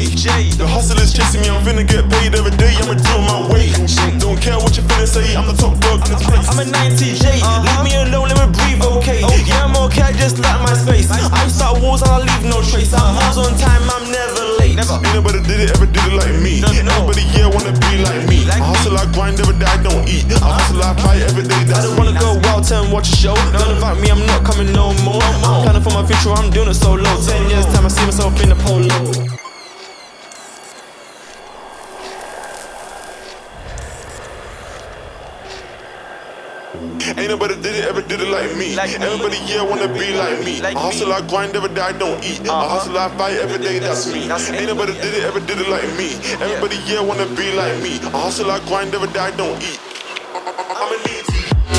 The hustle is chasing me, I'm finna get paid every day, I'ma do my way. Don't care what you finna say, I'm the top dog in this place. I'm a 90J, leave me alone, let me breathe, okay. Yeah, I'm okay, I just like my space. I start wars and I leave no trace. I'm always on time, I'm never late. Ain't nobody ever did it like me. Everybody here wanna be like me. I hustle, I grind, every day I don't eat. I hustle, I fight every day, I that's don't me. wanna go out and watch a show. Don't invite me, I'm not coming no more. I'm planning for my future, I'm doing it solo. 10 years time, I see myself in a polo. Ain't nobody ever did it like me. Everybody here wanna be like me. I hustle, I grind, every day I don't eat. I hustle, I fight every day, that's me. Ain't nobody ever did it like me. Everybody here wanna be like me. I hustle, I grind, every day I don't eat. I'm a need.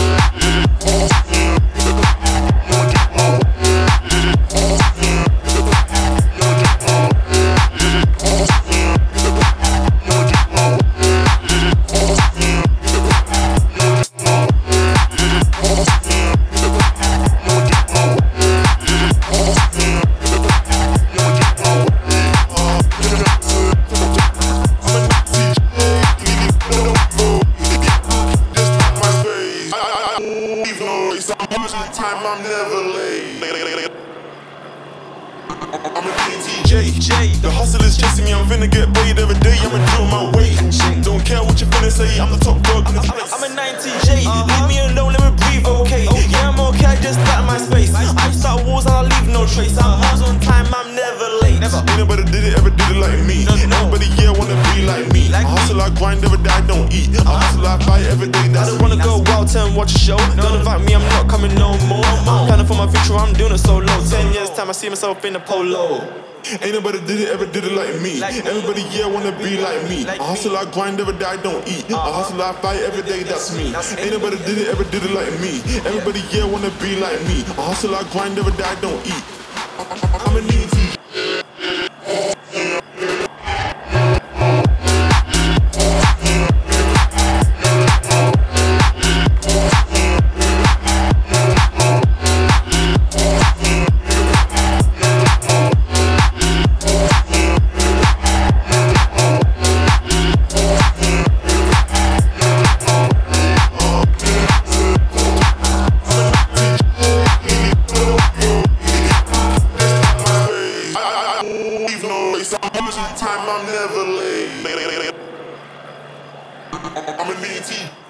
Time, I'm never late. I'm a DTJ. The hustle is chasing me, I'm finna get paid every day, I'ma do my way. Don't care what you finna say, I'm the top dog in this place. I'm a 90J, leave me alone, let me breathe, okay. Yeah, I'm okay, I just like my space. I start wars and I leave no trace. I'm always on time, I'm never late. Ain't nobody ever did it like me. Everybody here wanna be like me. I hustle, I grind, every day I don't eat. I hustle, I fight every day, that's me. I don't wanna go out and watch a show. Don't invite me, I'm not coming no more. I'm planning for my future, I'm doing it solo. 10 years time, I see myself in a polo. Ain't nobody ever did it like me. Everybody here wanna be like me. I hustle, I grind, every day I don't eat. I hustle, I fight every day, that's me. Ain't nobody ever did it like me. Everybody here wanna be like me. I hustle, I grind, every day I don't eat. I'm a need. Time, I'm never late. I'm a need.